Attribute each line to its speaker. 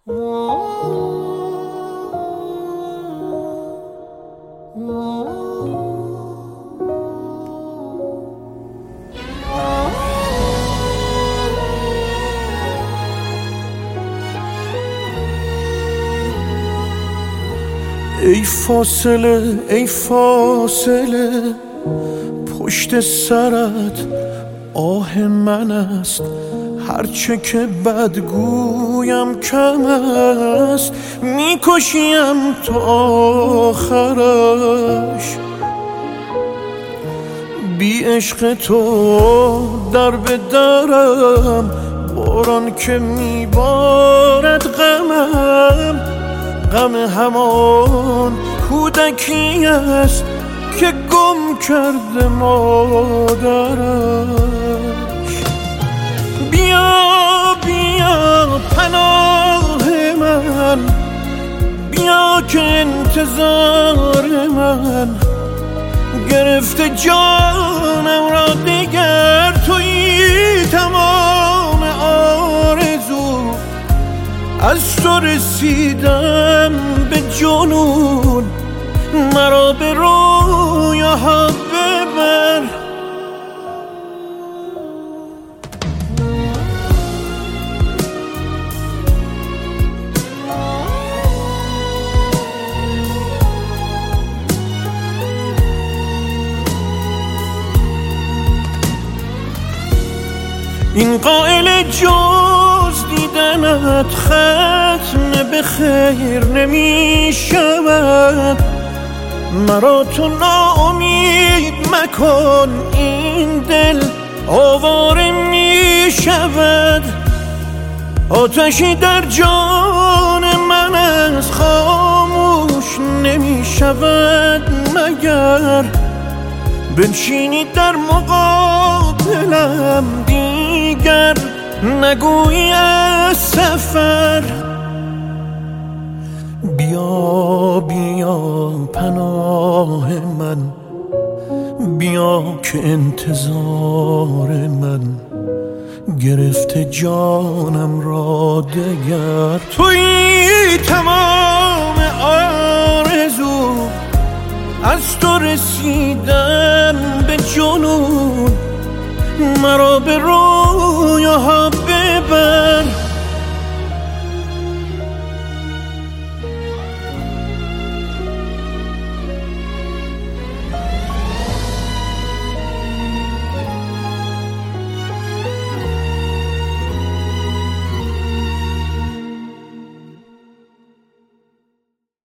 Speaker 1: ای فاصله ای فاصله پشت سرت آه من است، هرچه که بدگویم کم است، میکشیم تا آخرش. بی عشق تو در به درم، باران که میبارد غمم، غم همان کودکی است که گم کرده مادرش. بیا بیا پناه من، بیا که انتظار من گرفته جانم را دیگر. تویی تمام آرزو، از تو رسیدم به جنون، مرا به رویاها ببر. این قائل جز دیدنت ختم به خیر نمی شود، مرا تو ناامید مکن، این دل آواره می شود. آتشی در جان من از خاموش نمی شود مگر بنشینی در مقابلم، دیگر نگویی از سفر. بیا بیا پناه من، بیا که انتظار من گرفته جانم را دگر. تویی تمام آرزو، از تو رسیدم به جنون، مرا به رویاها